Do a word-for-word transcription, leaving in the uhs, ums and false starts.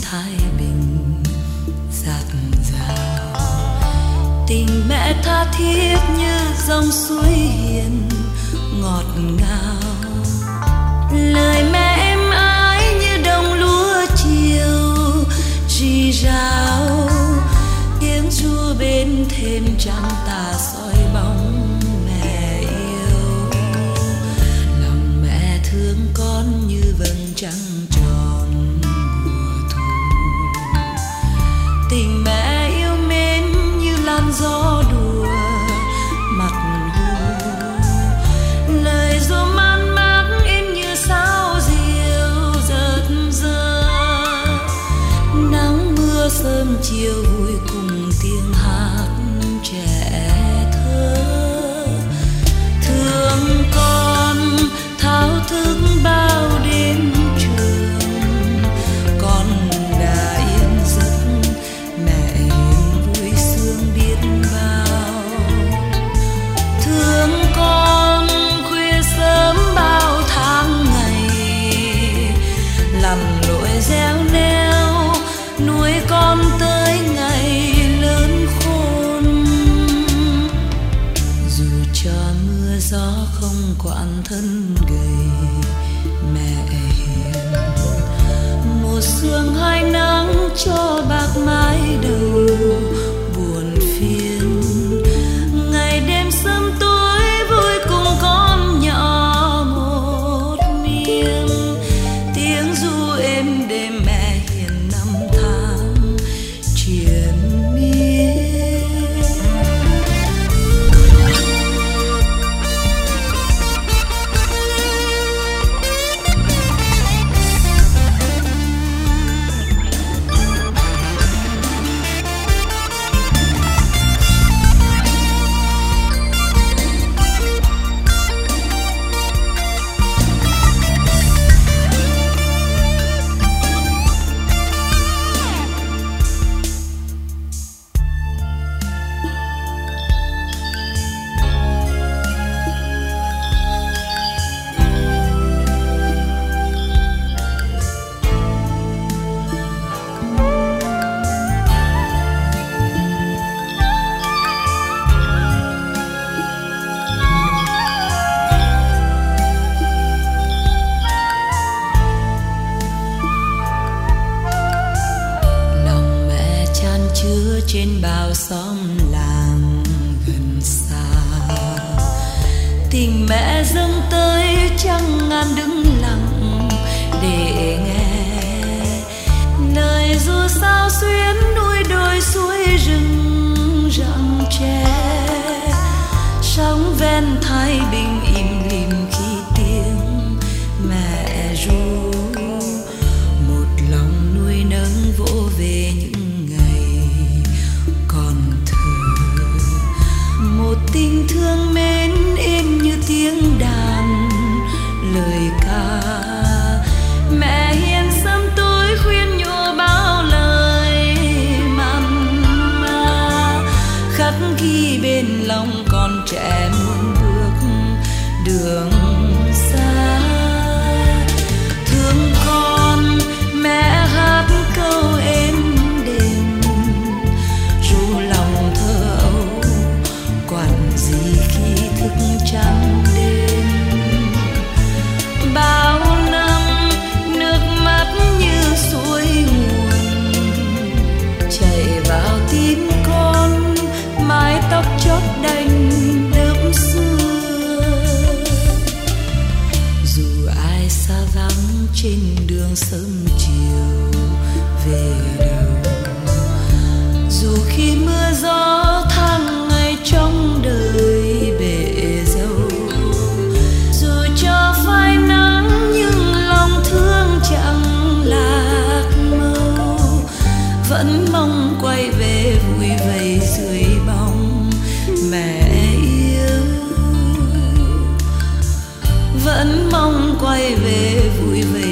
thái bình dạt dào. Tình mẹ tha thiết như dòng suối hiền ngọt ngào, lời mẹ êm ái như đồng lúa chiều rì rào. Tiếng ru bên thềm trăng tà soi bóng mẹ yêu, lòng mẹ thương con như vầng trăng tròn mùa thu. Tình mẹ yêu mến như làn gió đùa mặt hồ, lời ru man mác in như sao diều giật giơ. Nắng mưa sớm chiều vui cùng tiếng hát trẻ thơ. Thương con thao thức bao đêm trường, con đã yên giấc mẹ hiền vui sướng biết bao. Thương con khuya sớm bao tháng ngày, lặn lội gieo neo nuôi con tới ngày lớn khôn. Dù cho mưa gió không quản thân gầy mẹ hiền, một sương hai nắng cho bạc mái đầu buồn phiền. Ngày đêm sớm tối vui cùng con nhỏ một miên, tiếng ru êm đêm mẹ hiền năm tháng triền miên. Trên bao xóm làng gần xa, tình mẹ dâng tới chẳng ngàn đứng lặng để nghe. Lời ru sao xuyến núi đồi suối rừng rặng tre, sóng ven thái bình im lìm khi tiếng mẹ ru. Một lòng nuôi nấng vỗ về những tình thương mến êm như tiếng đàn lời ca. Mẹ hiền sớm tối khuyên nhủ bao lời mặn mà, khắc ghi bên lòng con trẻ muốn bước đường xa. Thương con mẹ hát câu êm đềm, ru lòng thơ ấu quản gì khi thức trắng đêm. Bao năm nước mắt như suối nguồn chảy vào tim con, mái tóc chót đành đớp xưa. Dù ai xa vắng trên đường sớm chiều về đâu, dù khi mưa gió tháng ngày trong đời bể dâu, dù cho phai nắng nhưng lòng thương chẳng lạc màu. Vẫn mong quay về vui vầy dưới bóng mẹ yêu, vẫn mong quay về vui vầy